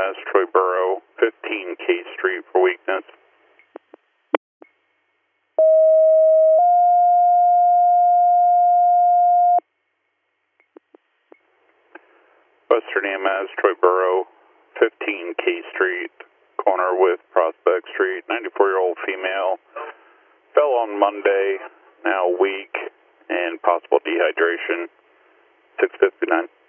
EMS, Troy Borough, 15 K Street for weakness. Western EMS, Troy Borough, 15 K Street, corner with Prospect Street, 94-year-old female, fell on Monday, now weak, and possible dehydration, 6:59.